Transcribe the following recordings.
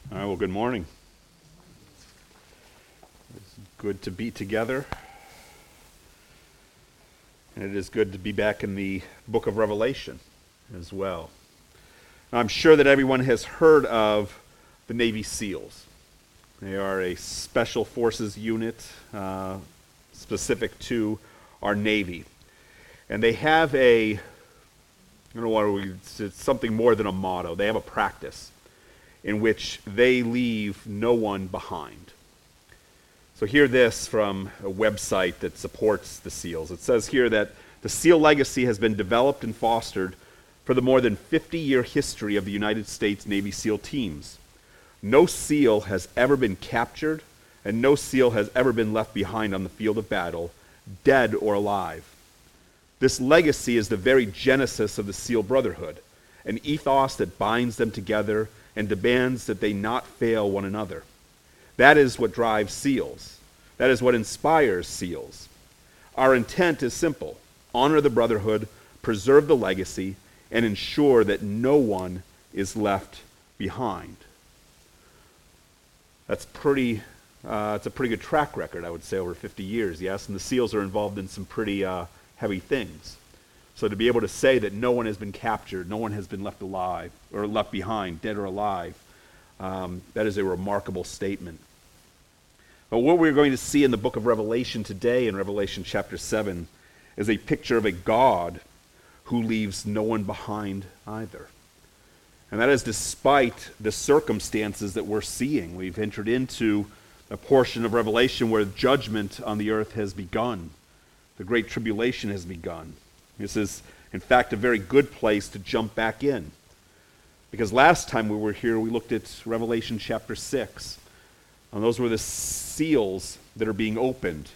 All right, well, good morning. It's good to be together. And it is good to be back in the book of Revelation as well. Now, I'm sure that everyone has heard of the Navy SEALs. They are a special forces unit specific to our Navy. And they have it's something more than a motto. They have a practice in which they leave no one behind. So hear this from a website that supports the SEALs. It says here that the SEAL legacy has been developed and fostered for the more than 50-year history of the United States Navy SEAL teams. No SEAL has ever been captured, and no SEAL has ever been left behind on the field of battle, dead or alive. This legacy is the very genesis of the SEAL Brotherhood, an ethos that binds them together and demands that they not fail one another. That is what drives SEALs. That is what inspires SEALs. Our intent is simple: honor the Brotherhood, preserve the legacy, and ensure that no one is left behind. It's a pretty good track record, I would say, over 50 years, yes? And the SEALs are involved in some pretty heavy things. So to be able to say that no one has been captured, no one has been left alive, or left behind, dead or alive, that is a remarkable statement. But what we're going to see in the book of Revelation today, in Revelation chapter 7, is a picture of a God who leaves no one behind either. And that is despite the circumstances that we're seeing. We've entered into a portion of Revelation where judgment on the earth has begun. The Great Tribulation has begun. This is, in fact, a very good place to jump back in. Because last time we were here, we looked at Revelation chapter 6. And those were the seals that are being opened.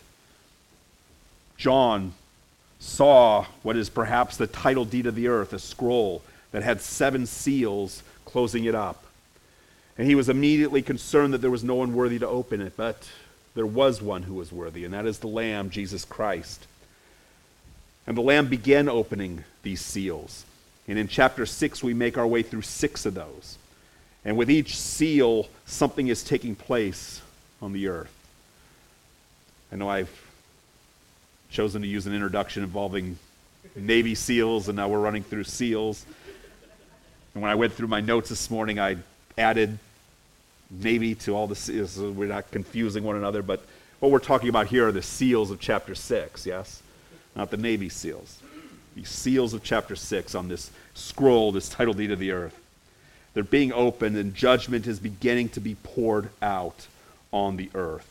John saw what is perhaps the title deed of the earth, a scroll that had 7 seals closing it up. And he was immediately concerned that there was no one worthy to open it, but there was one who was worthy, and that is the Lamb, Jesus Christ. And the Lamb began opening these seals. And in chapter 6, we make our way through 6 of those. And with each seal, something is taking place on the earth. I know I've chosen to use an introduction involving Navy SEALs, and now we're running through SEALs. And when I went through my notes this morning, I added Navy to all the SEALs, so we're not confusing one another. But what we're talking about here are the seals of chapter 6, yes? Not the Navy SEALs. The seals of chapter 6 on this scroll, this title deed of the earth. They're being opened, and judgment is beginning to be poured out on the earth.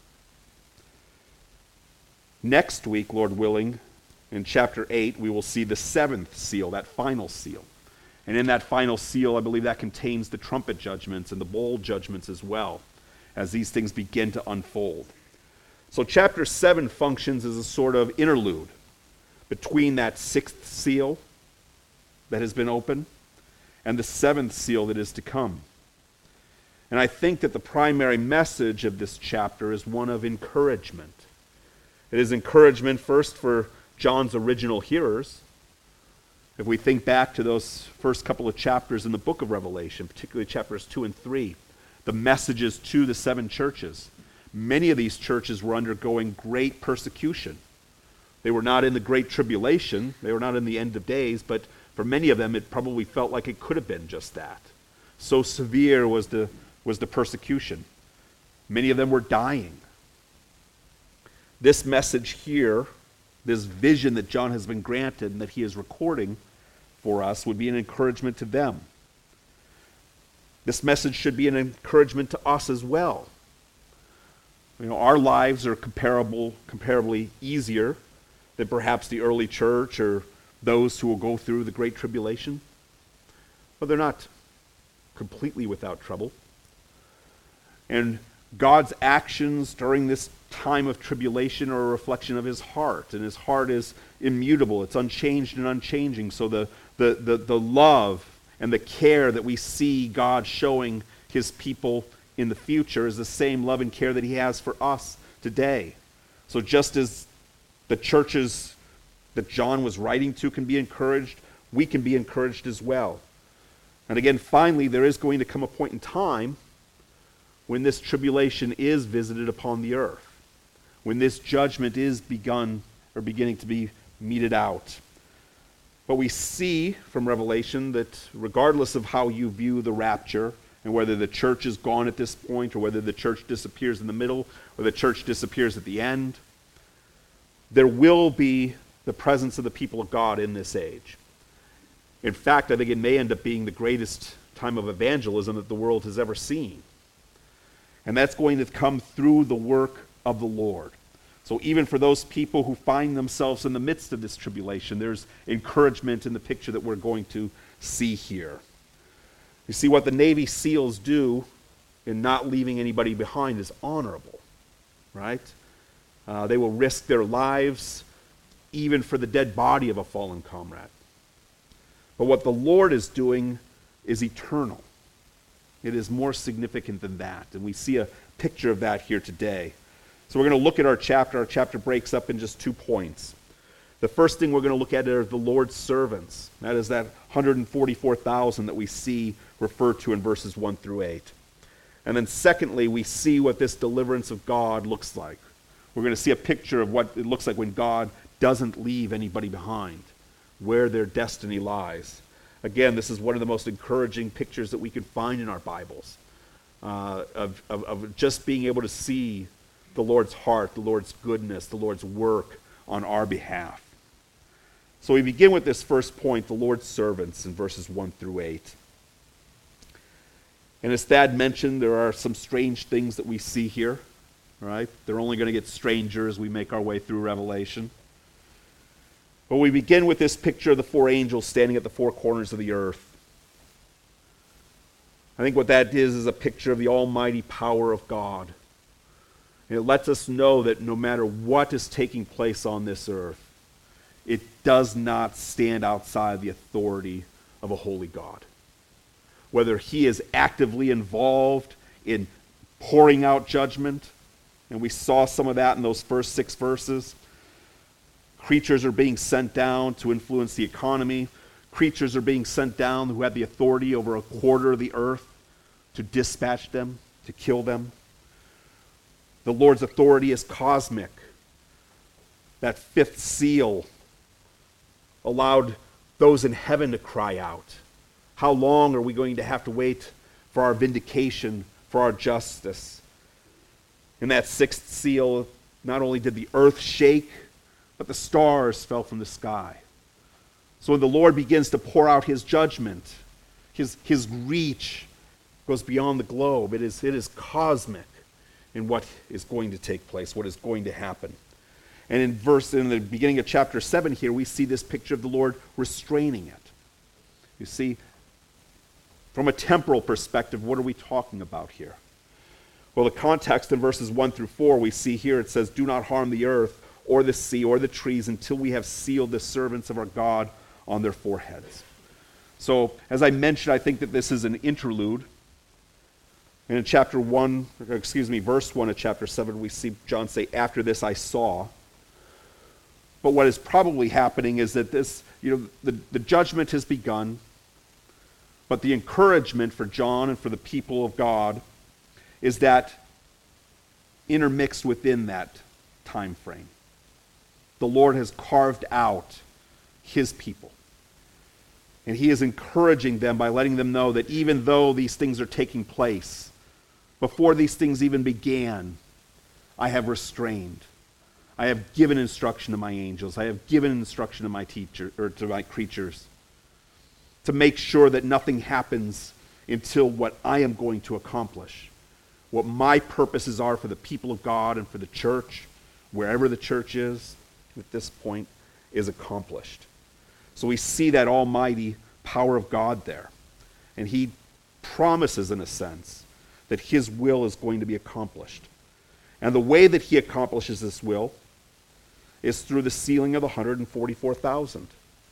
Next week, Lord willing, in chapter 8, we will see the 7th seal, that final seal. And in that final seal, I believe that contains the trumpet judgments and the bowl judgments as well, as these things begin to unfold. So chapter 7 functions as a sort of interlude between that 6th seal that has been opened and the 7th seal that is to come. And I think that the primary message of this chapter is one of encouragement. It is encouragement first for John's original hearers. If we think back to those first couple of chapters in the book of Revelation, particularly chapters 2 and 3, the messages to the 7 churches. Many of these churches were undergoing great persecution. They were not in the Great Tribulation. They were not in the end of days, but for many of them, it probably felt like it could have been just that. So severe was the persecution. Many of them were dying. This message here, this vision that John has been granted and that he is recording for us, would be an encouragement to them. This message should be an encouragement to us as well. You know, our lives are comparably easier than perhaps the early church or those who will go through the Great Tribulation. But they're not completely without trouble. And God's actions during this time of tribulation are a reflection of his heart, and his heart is immutable. It's unchanged and unchanging. So the love and the care that we see God showing his people in the future is the same love and care that he has for us today. So just as the churches that John was writing to can be encouraged, we can be encouraged as well. And again, finally, there is going to come a point in time when this tribulation is visited upon the earth, when this judgment is beginning to be meted out. But we see from Revelation that regardless of how you view the rapture, and whether the church is gone at this point, or whether the church disappears in the middle, or the church disappears at the end, there will be the presence of the people of God in this age. In fact, I think it may end up being the greatest time of evangelism that the world has ever seen. And that's going to come through the work of the Lord. So even for those people who find themselves in the midst of this tribulation, there's encouragement in the picture that we're going to see here. You see, what the Navy SEALs do in not leaving anybody behind is honorable, right? They will risk their lives even for the dead body of a fallen comrade. But what the Lord is doing is eternal. It is more significant than that, and we see a picture of that here today. So we're going to look at our chapter. Our chapter breaks up in just 2 points. The first thing we're going to look at are the Lord's servants. That is that 144,000 that we see referred to in verses 1 through 8. And then secondly, we see what this deliverance of God looks like. We're going to see a picture of what it looks like when God doesn't leave anybody behind, where their destiny lies. Again, this is one of the most encouraging pictures that we can find in our Bibles, of just being able to see the Lord's heart, the Lord's goodness, the Lord's work on our behalf. So we begin with this first point, the Lord's servants, in verses 1 through 8. And as Thad mentioned, there are some strange things that we see here, right? They're only going to get stranger as we make our way through Revelation. But we begin with this picture of the 4 angels standing at the 4 corners of the earth. I think what that is a picture of the almighty power of God. And it lets us know that no matter what is taking place on this earth, it does not stand outside the authority of a holy God. Whether he is actively involved in pouring out judgment, and we saw some of that in those first 6 verses. Creatures are being sent down to influence the economy. Creatures are being sent down who have the authority over a quarter of the earth to dispatch them, to kill them. The Lord's authority is cosmic. That 5th seal allowed those in heaven to cry out. How long are we going to have to wait for our vindication, for our justice? In that 6th seal, not only did the earth shake, but the stars fell from the sky. So when the Lord begins to pour out his judgment, his reach goes beyond the globe. It is cosmic in what is going to take place, what is going to happen. And in the beginning of chapter 7 here, we see this picture of the Lord restraining it. You see, from a temporal perspective, what are we talking about here? Well, the context in verses 1 through 4, we see here it says, "Do not harm the earth or the sea or the trees until we have sealed the servants of our God on their foreheads." So, as I mentioned, I think that this is an interlude. And in verse 1 of chapter 7, we see John say, "After this I saw." But what is probably happening is that the judgment has begun, but the encouragement for John and for the people of God is that intermixed within that time frame, the Lord has carved out his people. And he is encouraging them by letting them know that even though these things are taking place, before these things even began, I have restrained. I have given instruction to my angels. I have given instruction to my to my creatures to make sure that nothing happens until what I am going to accomplish, what my purposes are for the people of God and for the church, wherever the church is at this point, is accomplished. So we see that almighty power of God there. And he promises, in a sense, that his will is going to be accomplished. And the way that he accomplishes this will is through the sealing of the 144,000.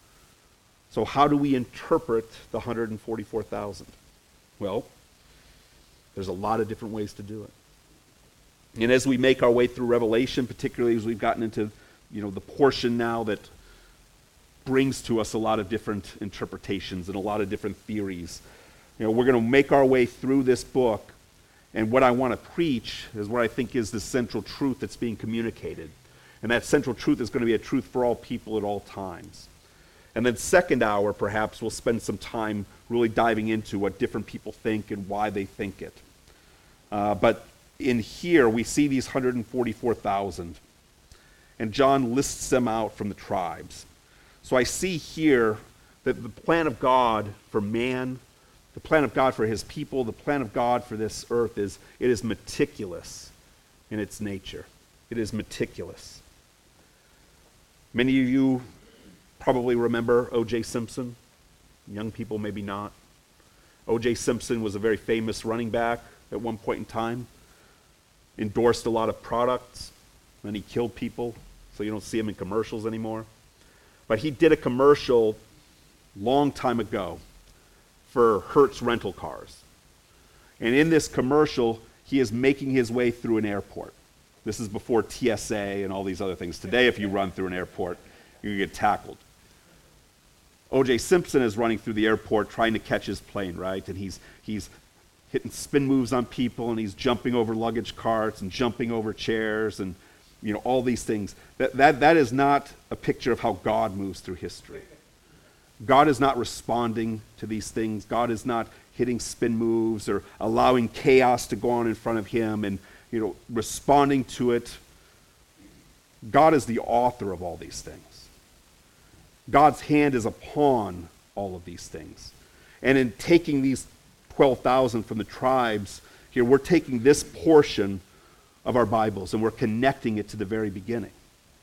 So how do we interpret the 144,000? Well, there's a lot of different ways to do it. And as we make our way through Revelation, particularly as we've gotten into the portion now that brings to us a lot of different interpretations and a lot of different theories, we're going to make our way through this book, And what I want to preach is what I think is the central truth that's being communicated. And that central truth is going to be a truth for all people at all times. And then second hour, perhaps, we'll spend some time really diving into what different people think and why they think it. But in here, we see these 144,000. And John lists them out from the tribes. So I see here that the plan of God for man, the plan of God for his people, the plan of God for this earth it is meticulous in its nature. It is meticulous. Many of you probably remember O.J. Simpson. Young people maybe not. O.J. Simpson was a very famous running back at one point in time. Endorsed a lot of products. Then he killed people, so you don't see him in commercials anymore. But he did a commercial long time ago for Hertz rental cars. And in this commercial, he is making his way through an airport. This is before TSA and all these other things. Today, if you run through an airport, you get tackled. O.J. Simpson is running through the airport trying to catch his plane, right? And he's hitting spin moves on people, and he's jumping over luggage carts and jumping over chairs and all these things. That is not a picture of how God moves through history. God is not responding to these things. God is not hitting spin moves or allowing chaos to go on in front of him and responding to it. God is the author of all these things. God's hand is upon all of these things. And in taking these 12,000 from the tribes, here we're taking this portion of our Bibles and we're connecting it to the very beginning.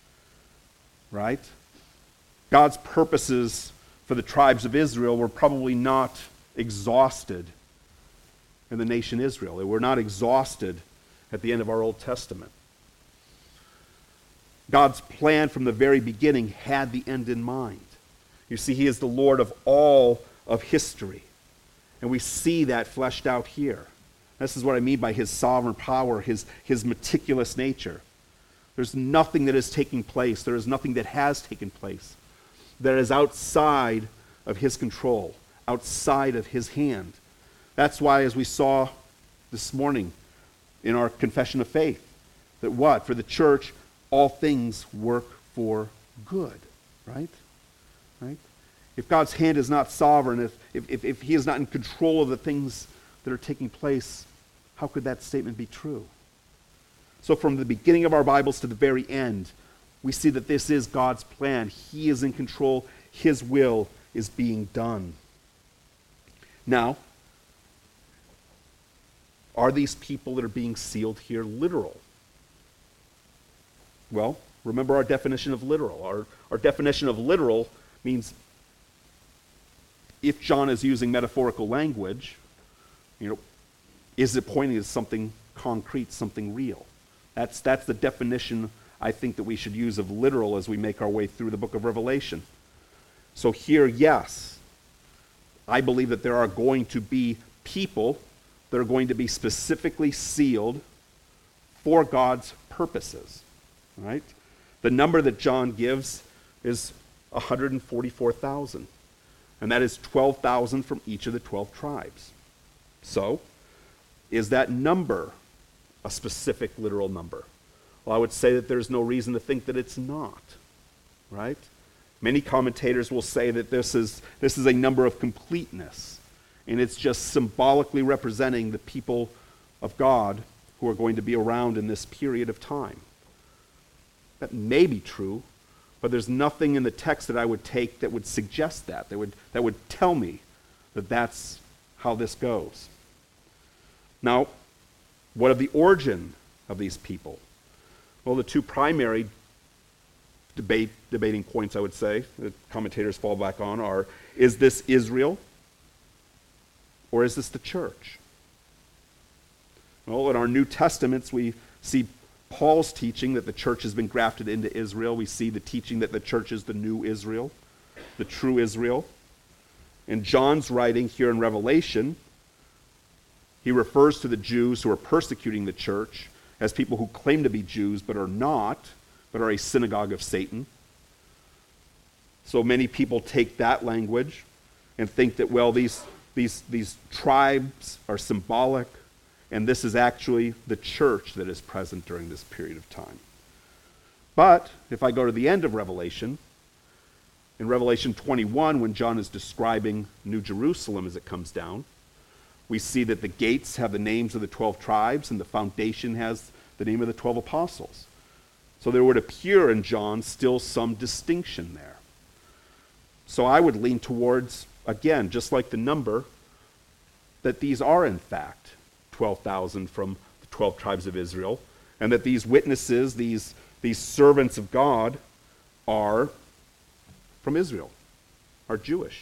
Right? God's purposes for the tribes of Israel were probably not exhausted in the nation Israel. They were not exhausted at the end of our Old Testament. God's plan from the very beginning had the end in mind. You see, he is the Lord of all of history. And we see that fleshed out here. This is what I mean by his sovereign power, his meticulous nature. There's nothing that is taking place. There is nothing that has taken place that is outside of his control, outside of his hand. That's why, as we saw this morning in our confession of faith, that what? For the church, all things work for good, right? Right? If God's hand is not sovereign, if he is not in control of the things that are taking place, how could that statement be true? So from the beginning of our Bibles to the very end, we see that this is God's plan. He is in control. His will is being done. Now, are these people that are being sealed here literal? Well, remember our definition of literal. Our definition of literal means if John is using metaphorical language, is it pointing to something concrete, something real? That's the definition I think that we should use of literal as we make our way through the book of Revelation. So here, yes, I believe that there are going to be people that are going to be specifically sealed for God's purposes. Right? The number that John gives is 144,000. And that is 12,000 from each of the 12 tribes. So, is that number a specific literal number? Well, I would say that there's no reason to think that it's not. Right? Many commentators will say that this is a number of completeness. And it's just symbolically representing the people of God who are going to be around in this period of time. That may be true, but there's nothing in the text that I would take that would suggest that would tell me that that's how this goes. Now, what of the origin of these people? Well, the two primary debating points, I would say, that commentators fall back on are, is this Israel or is this the church? Well, in our New Testaments, we see Paul's teaching that the church has been grafted into Israel. We see the teaching that the church is the new Israel, the true Israel. In John's writing here in Revelation, he refers to the Jews who are persecuting the church as people who claim to be Jews but are not, but are a synagogue of Satan. So many people take that language and think that, well, these tribes are symbolic And this is actually the church that is present during this period of time. But if I go to the end of Revelation, in Revelation 21, when John is describing New Jerusalem as it comes down, we see that the gates have the names of the 12 tribes and the foundation has the name of the 12 apostles. So there would appear in John still some distinction there. So I would lean towards, again, just like the number, that these are in fact 12,000 from the 12 tribes of Israel, and that these witnesses, these servants of God, are from Israel, are Jewish.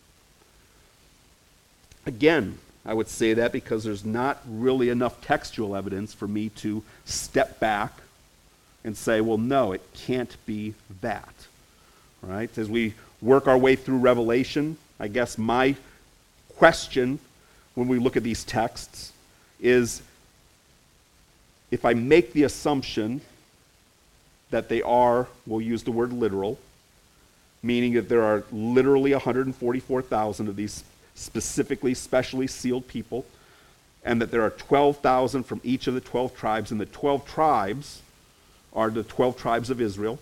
Again, I would say that because there's not really enough textual evidence for me to step back and say, well, no, it can't be that. Right? As we work our way through Revelation, I guess my question when we look at these texts is, if I make the assumption that they are, we'll use the word literal, meaning that there are literally 144,000 of these specifically, specially sealed people, and that there are 12,000 from each of the 12 tribes, and the 12 tribes are the 12 tribes of Israel.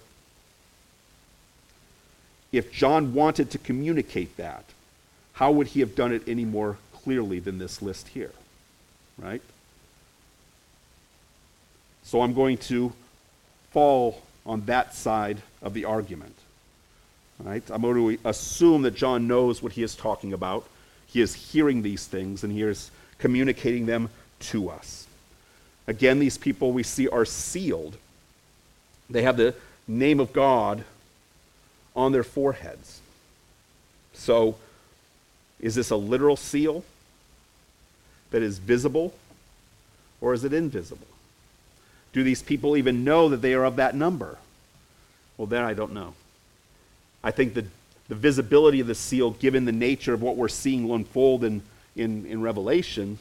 If John wanted to communicate that, how would he have done it any more clearly than this list here? Right? So I'm going to fall on that side of the argument. Right? I'm going to assume that John knows what he is talking about. He is hearing these things, and he is communicating them to us. Again, these people we see are sealed. They have the name of God on their foreheads. So, is this a literal seal that is visible, or is it invisible? Do these people even know that they are of that number? Well, then I don't know. I think the visibility of the seal, given the nature of what we're seeing unfold in Revelation,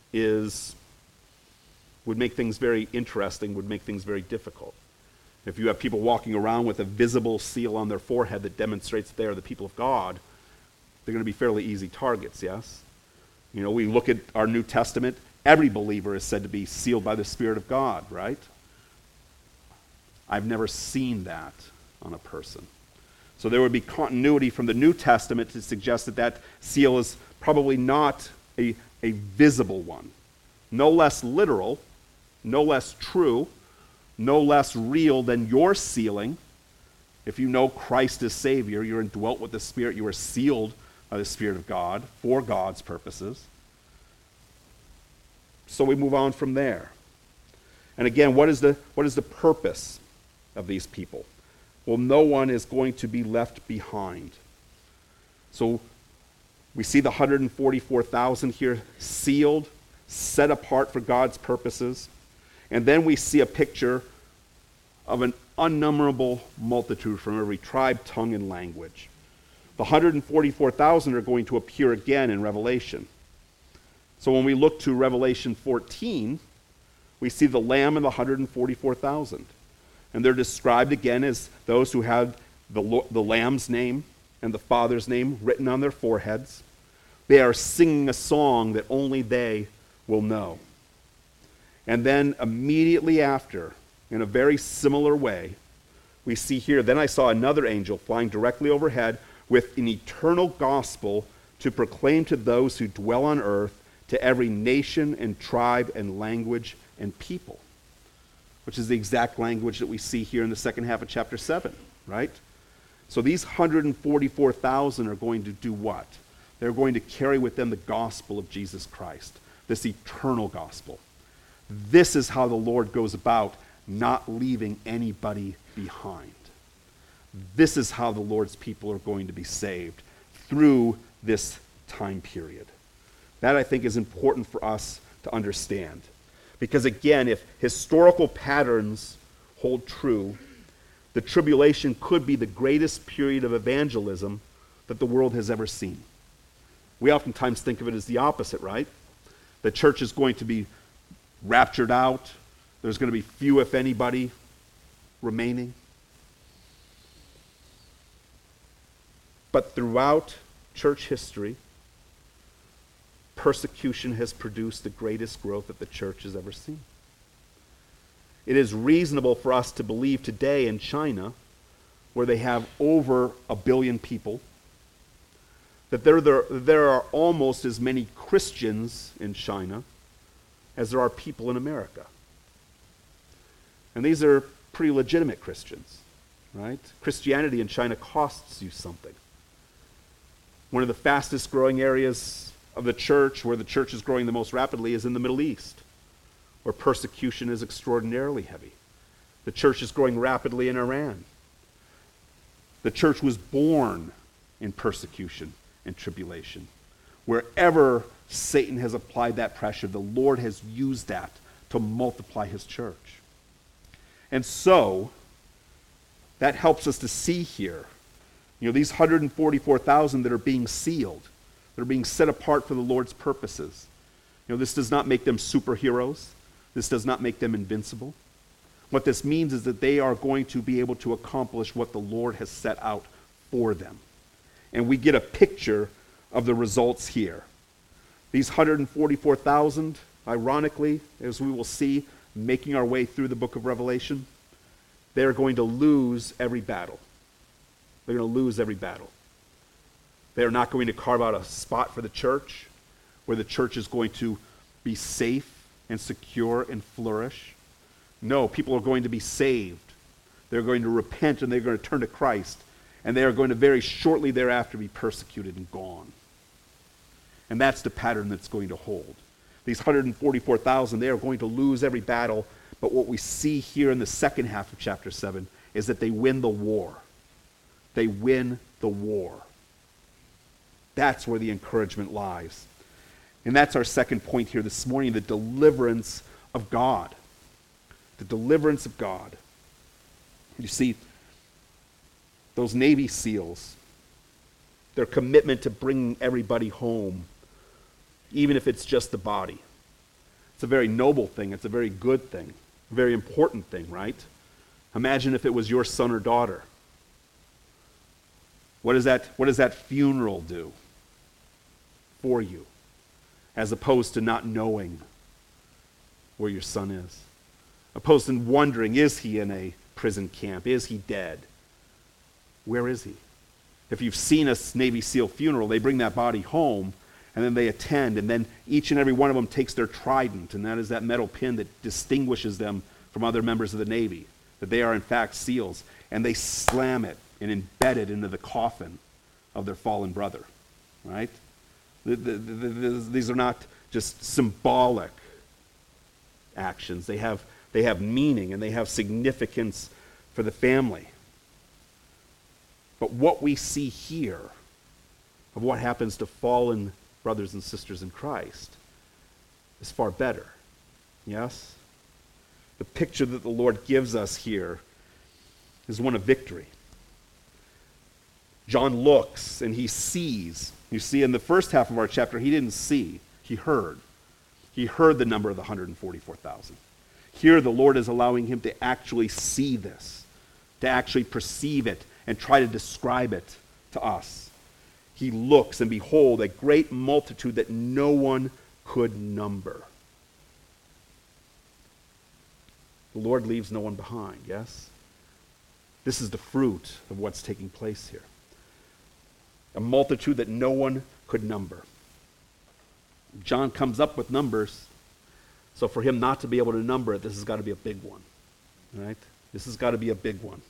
would make things very interesting, would make things very difficult. If you have people walking around with a visible seal on their forehead that demonstrates that they are the people of God, they're going to be fairly easy targets, yes? You know, we look at our New Testament, every believer is said to be sealed by the Spirit of God, right? I've never seen that on a person. So there would be continuity from the New Testament to suggest that that seal is probably not a visible one. No less literal, no less true, no less real than your sealing. If you know Christ as Savior, you're indwelt with the Spirit, you are sealed by the Spirit of God for God's purposes. So we move on from there. And again, what is the purpose of these people? Well, no one is going to be left behind. So we see the 144,000 here sealed, set apart for God's purposes. And then we see a picture of an unnumberable multitude from every tribe, tongue, and language. The 144,000 are going to appear again in Revelation. So when we look to Revelation 14, we see the Lamb and the 144,000. And they're described again as those who have the Lamb's name and the Father's name written on their foreheads. They are singing a song that only they will know. And then immediately after, in a very similar way, we see here, then I saw another angel flying directly overhead with an eternal gospel to proclaim to those who dwell on earth, to every nation and tribe and language and people. Which is the exact language that we see here in the second half of chapter 7, right? So these 144,000 are going to do what? They're going to carry with them the gospel of Jesus Christ, this eternal gospel. This is how the Lord goes about not leaving anybody behind. This is how the Lord's people are going to be saved through this time period. That, I think, is important for us to understand. Because again, if historical patterns hold true, the tribulation could be the greatest period of evangelism that the world has ever seen. We oftentimes think of it as the opposite, right? The church is going to be raptured out. There's going to be few, if anybody, remaining. But throughout church history, persecution has produced the greatest growth that the church has ever seen. It is reasonable for us to believe today in China, where they have over 1 billion people, that there are almost as many Christians in China as there are people in America. And these are pretty legitimate Christians, right? Christianity in China costs you something. One of the fastest growing areas of the church, where the church is growing the most rapidly, is in the Middle East, where persecution is extraordinarily heavy. The church is growing rapidly in Iran. The church was born in persecution and tribulation. Wherever Satan has applied that pressure, the Lord has used that to multiply his church. And so, that helps us to see here, these 144,000 that are being sealed, that are being set apart for the Lord's purposes. This does not make them superheroes. This does not make them invincible. What this means is that they are going to be able to accomplish what the Lord has set out for them. And we get a picture of the results here. These 144,000, ironically, as we will see, making our way through the book of Revelation, they're going to lose every battle. They're going to lose every battle. They're not going to carve out a spot for the church where the church is going to be safe and secure and flourish. No, people are going to be saved. They're going to repent and they're going to turn to Christ. And they are going to very shortly thereafter be persecuted and gone. And that's the pattern that's going to hold. These 144,000, they are going to lose every battle. But what we see here in the second half of chapter 7 is that they win the war. They win the war. That's where the encouragement lies. And that's our second point here this morning, the deliverance of God. The deliverance of God. You see, those Navy SEALs, their commitment to bringing everybody home, even if it's just the body. It's a very noble thing. It's a very good thing. A very important thing, right? Imagine if it was your son or daughter. What does that funeral do for you, as opposed to not knowing where your son is? Opposed to wondering, is he in a prison camp? Is he dead? Where is he? If you've seen a Navy SEAL funeral, they bring that body home, and then they attend, and then each and every one of them takes their trident, and that is that metal pin that distinguishes them from other members of the Navy, that they are in fact SEALs, and they slam it and embed it into the coffin of their fallen brother, right? These are not just symbolic actions. They have meaning, and they have significance for the family. But what we see here of what happens to fallen brothers and sisters in Christ is far better. Yes? The picture that the Lord gives us here is one of victory. John looks and he sees. You see, in the first half of our chapter, he didn't see, he heard. He heard the number of the 144,000. Here, the Lord is allowing him to actually see this, to actually perceive it, and try to describe it to us. He looks, and behold, a great multitude that no one could number. The Lord leaves no one behind, yes? This is the fruit of what's taking place here. A multitude that no one could number. John comes up with numbers, so for him not to be able to number it, this has got to be a big one, right? This has got to be a big one.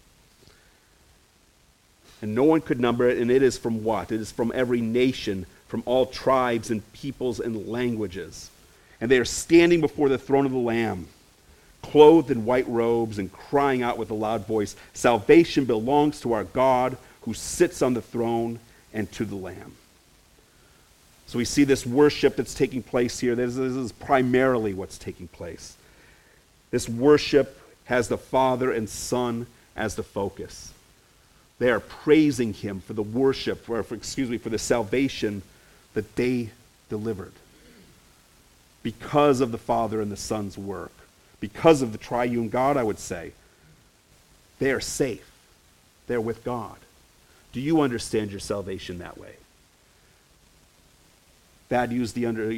And no one could number it, and it is from what? It is from every nation, from all tribes and peoples and languages. And they are standing before the throne of the Lamb, clothed in white robes and crying out with a loud voice, "Salvation belongs to our God who sits on the throne and to the Lamb." So we see this worship that's taking place here. This is primarily what's taking place. This worship has the Father and Son as the focus. They are praising him for the worship, for the salvation that they delivered. Because of the Father and the Son's work, because of the triune God, I would say, they are safe. They're with God. Do you understand your salvation that way? Thad used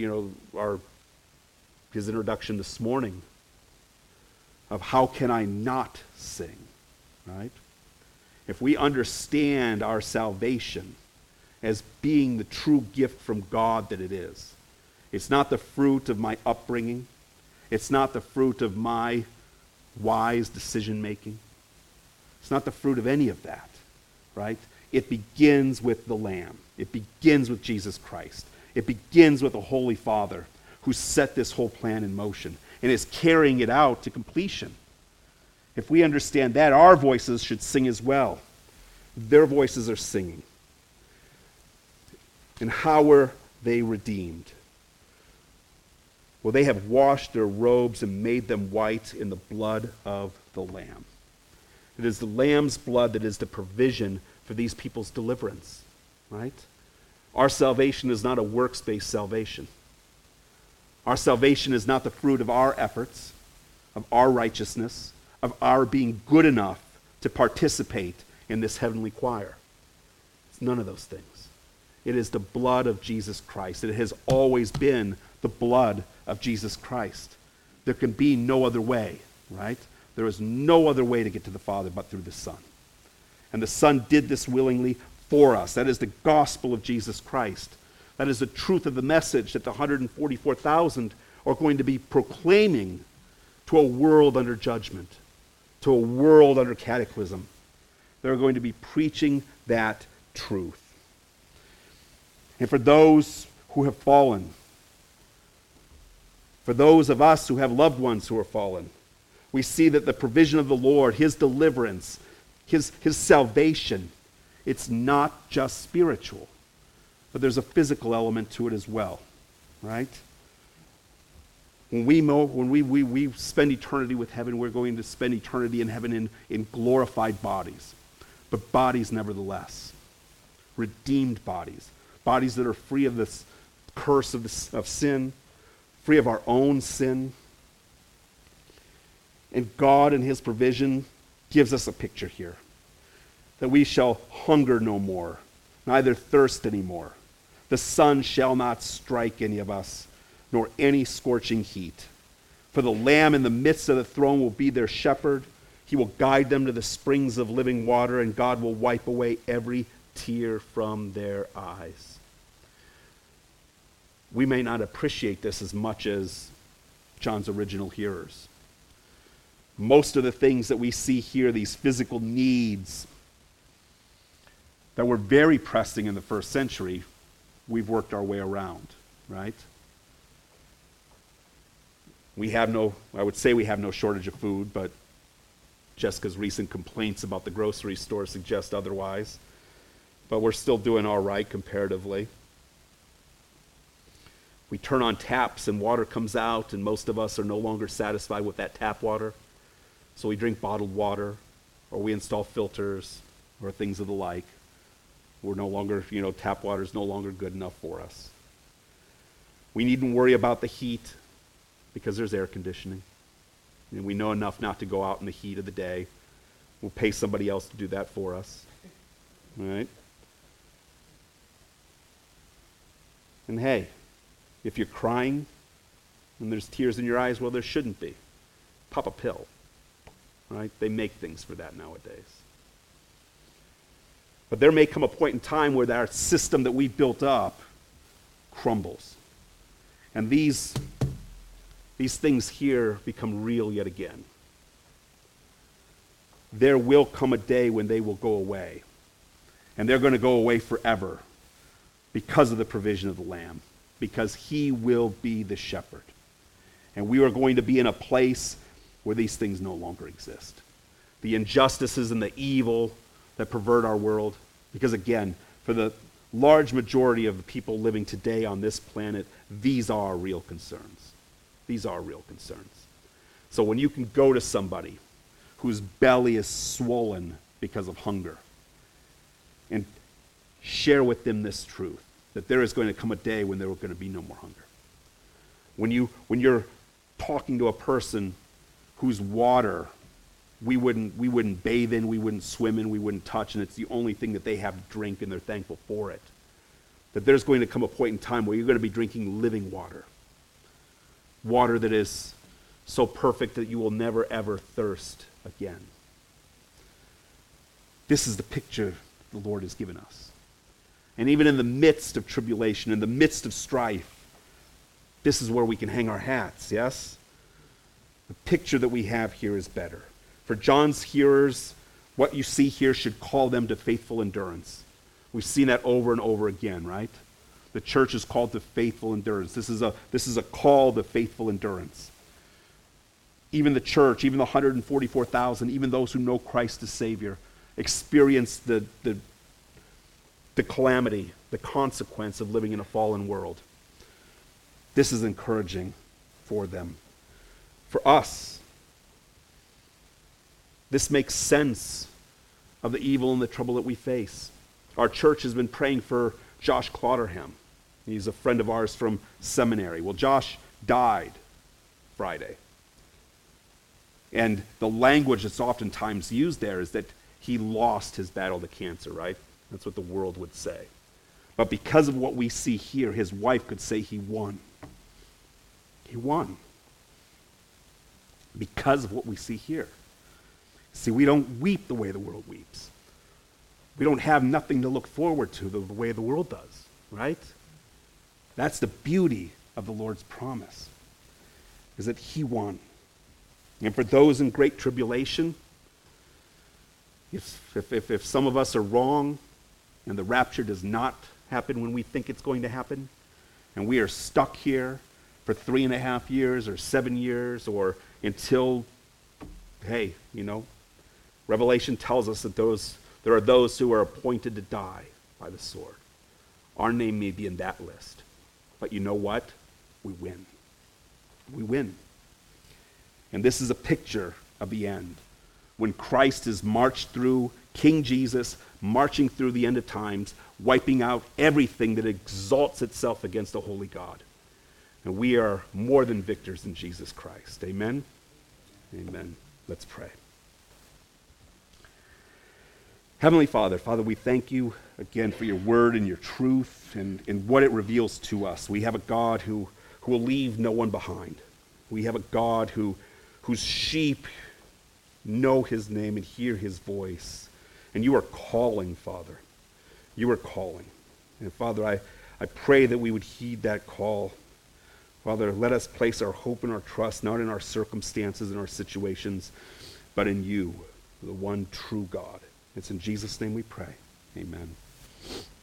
his introduction this morning of how can I not sing, right? If we understand our salvation as being the true gift from God that it is, it's not the fruit of my upbringing. It's not the fruit of my wise decision making. It's not the fruit of any of that, right? It begins with the Lamb. It begins with Jesus Christ. It begins with the Holy Father who set this whole plan in motion and is carrying it out to completion. If we understand that, our voices should sing as well. Their voices are singing. And how were they redeemed? Well, they have washed their robes and made them white in the blood of the Lamb. It is the Lamb's blood that is the provision for these people's deliverance, right? Our salvation is not a works-based salvation. Our salvation is not the fruit of our efforts, of our righteousness, of our being good enough to participate in this heavenly choir. It's none of those things. It is the blood of Jesus Christ. It has always been the blood of Jesus Christ. There can be no other way, right? There is no other way to get to the Father but through the Son. And the Son did this willingly for us. That is the gospel of Jesus Christ. That is the truth of the message that the 144,000 are going to be proclaiming to a world under judgment, to a world under cataclysm. They're going to be preaching that truth. And for those who have fallen, for those of us who have loved ones who are fallen, we see that the provision of the Lord, his deliverance, his salvation, it's not just spiritual, but there's a physical element to it as well, right? When we spend eternity with heaven, we're going to spend eternity in heaven in glorified bodies, but bodies nevertheless, redeemed bodies, bodies that are free of this curse of sin, free of our own sin. And God in his provision gives us a picture here, that we shall hunger no more, neither thirst anymore. The sun shall not strike any of us, nor any scorching heat. For the Lamb in the midst of the throne will be their shepherd. He will guide them to the springs of living water, and God will wipe away every tear from their eyes. We may not appreciate this as much as John's original hearers. Most of the things that we see here, these physical needs that were very pressing in the first century, we've worked our way around, right? I would say we have no shortage of food, but Jessica's recent complaints about the grocery store suggest otherwise. But we're still doing all right comparatively. We turn on taps and water comes out, and most of us are no longer satisfied with that tap water. So we drink bottled water, or we install filters, or things of the like. We're no longer, tap water is no longer good enough for us. We needn't worry about the heat because there's air conditioning. And we know enough not to go out in the heat of the day. We'll pay somebody else to do that for us. All right? And hey, if you're crying and there's tears in your eyes, well, there shouldn't be. Pop a pill. Right? They make things for that nowadays. But there may come a point in time where our system that we built up crumbles. And these things here become real yet again. There will come a day when they will go away. And they're going to go away forever because of the provision of the Lamb. Because he will be the shepherd. And we are going to be in a place where these things no longer exist. The injustices and the evil that pervert our world. Because again, for the large majority of the people living today on this planet, these are real concerns. These are real concerns. So when you can go to somebody whose belly is swollen because of hunger and share with them this truth, that there is going to come a day when there are going to be no more hunger. When you're talking to a person whose water we wouldn't bathe in, we wouldn't swim in, we wouldn't touch, and it's the only thing that they have to drink, and they're thankful for it. that there's going to come a point in time where you're going to be drinking living water. Water that is so perfect that you will never, ever thirst again. This is the picture the Lord has given us. And even in the midst of tribulation, in the midst of strife, this is where we can hang our hats, yes? The picture that we have here is better. For John's hearers, what you see here should call them to faithful endurance. We've seen that over and over again, right? The church is called to faithful endurance. This is a call to faithful endurance. Even the church, even the 144,000, even those who know Christ as Savior, experience the calamity, the consequence of living in a fallen world. This is encouraging for them. For us, this makes sense of the evil and the trouble that we face. Our church has been praying for Josh Clotterham. He's a friend of ours from seminary. Well, Josh died Friday. And the language that's oftentimes used there is that he lost his battle to cancer, right? That's what the world would say. But because of what we see here, his wife could say he won. He won. Because of what we see here. See, we don't weep the way the world weeps. We don't have nothing to look forward to the way the world does, right? That's the beauty of the Lord's promise, is that he won. And for those in great tribulation, if some of us are wrong and the rapture does not happen when we think it's going to happen, and we are stuck here for 3.5 years or 7 years or until, Revelation tells us that there are those who are appointed to die by the sword. Our name may be in that list. But you know what? We win. We win. And this is a picture of the end. When Christ is marched through, King Jesus marching through the end of times, wiping out everything that exalts itself against the holy God. And we are more than victors in Jesus Christ. Amen? Amen. Let's pray. Heavenly Father, we thank you again for your word and your truth and what it reveals to us. We have a God who will leave no one behind. We have a God whose sheep know his name and hear his voice. And you are calling, Father. You are calling. And Father, I pray that we would heed that call. Father, let us place our hope and our trust not in our circumstances and our situations, but in you, the one true God. It's in Jesus' name we pray. Amen.